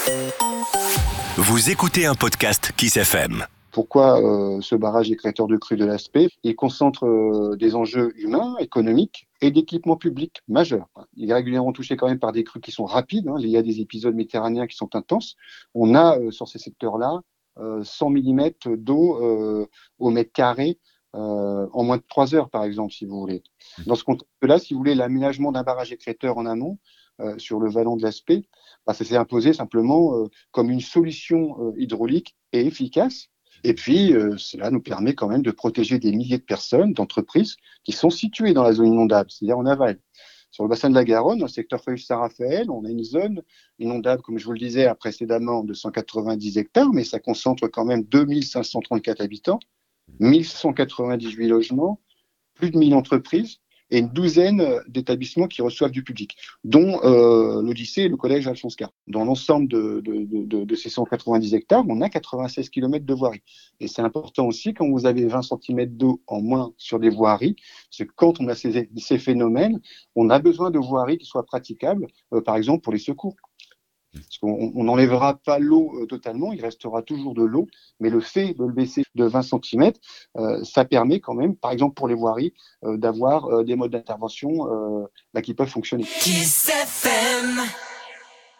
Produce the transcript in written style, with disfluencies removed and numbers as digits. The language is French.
Vous écoutez un podcast Kiss FM. Pourquoi ce barrage est créateur de crues de l'Aspé? Il concentre des enjeux humains, économiques et d'équipements publics majeurs. Il est régulièrement touché quand même par des crues qui sont rapides. Il y a des épisodes méditerranéens qui sont intenses. On a sur ces secteurs-là 100 mm d'eau au mètre carré en moins de 3 heures, par exemple, si vous voulez. Dans ce contexte-là, si vous voulez, l'aménagement d'un barrage écrêteur en amont sur le vallon de l'Aspé, ça s'est imposé simplement comme une solution hydraulique et efficace. Et puis, cela nous permet quand même de protéger des milliers de personnes, d'entreprises qui sont situées dans la zone inondable, c'est-à-dire en aval. Sur le bassin de la Garonne, dans le secteur Feuillus-Saint-Raphaël, on a une zone inondable, comme je vous le disais précédemment, de 190 hectares, mais ça concentre quand même 2534 habitants, 1198 logements, plus de 1000 entreprises et une douzaine d'établissements qui reçoivent du public, dont le lycée et le collège Alphonse Karr. Dans l'ensemble de ces 190 hectares, on a 96 km de voirie. Et c'est important aussi quand vous avez 20 cm d'eau en moins sur des voiries, parce que quand on a ces phénomènes, on a besoin de voiries qui soient praticables, par exemple pour les secours. Parce qu'on n'enlèvera pas l'eau totalement, il restera toujours de l'eau, mais le fait de le baisser de 20 cm, ça permet quand même, par exemple pour les voiries, d'avoir des modes d'intervention qui peuvent fonctionner. Kiss FM.